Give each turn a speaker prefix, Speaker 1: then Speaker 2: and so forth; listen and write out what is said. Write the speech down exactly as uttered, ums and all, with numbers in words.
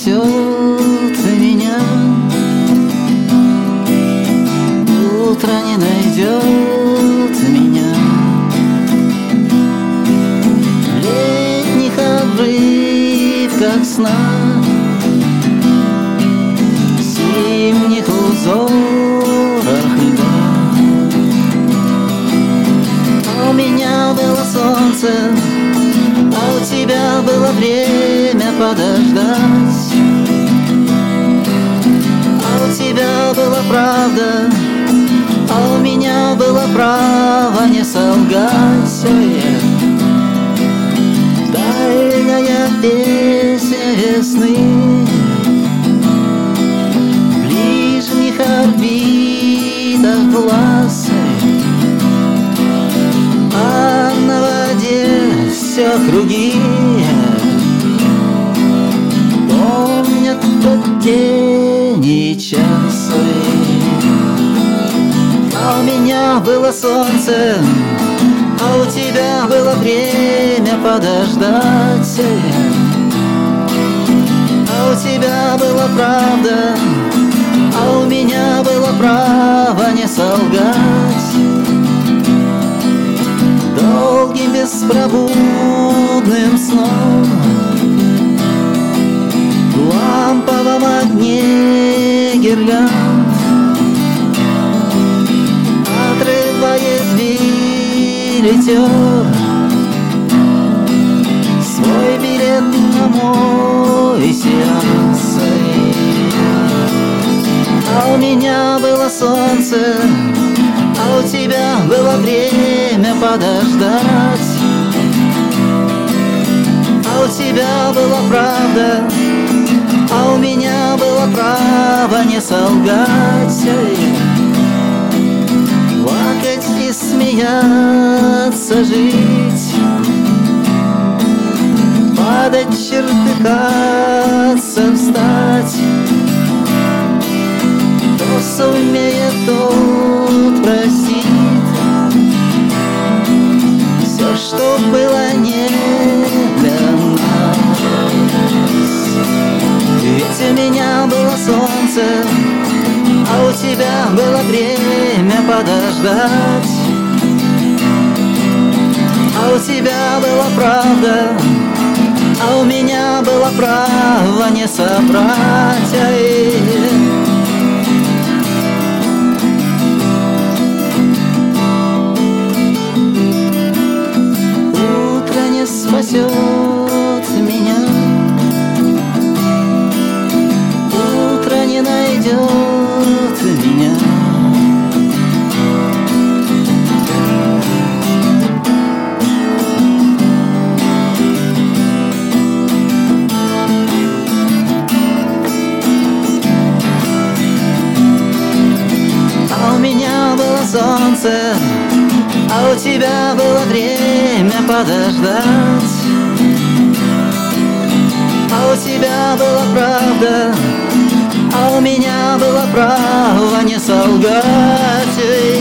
Speaker 1: спасет меня, утро не найдет меня. В летних обрывках сна, в зимних узорах льда. У меня было солнце, а у тебя было время подождать. А у тебя была правда, а у меня было право не солгать. Дальняя песня весны, в ближних орбитах глаз, а на воде все круги помнят тот день и час. А у меня было солнце, а у тебя было время подождать. А у тебя была правда, а у меня было право не солгать. Долгим беспробудным сном в ламповом огне гирлянд, отрываясь, билетер свой билет на мой сеанс. А у меня было солнце, а у тебя было время подождать. А у тебя была правда, а у меня было право не солгать. Плакать и смеяться, жить, падать, чертыхаться, встать. Кто сумеет, тот простит все, что было не для нас. Ведь у меня было солнце, а у тебя было время подождать. А у тебя была правда, а у меня было право не собрать. Утро не спасет меня, утро не найдет меня. А у меня было солнце, а у тебя было время подождать. А у тебя была правда, а у меня было право не солгать.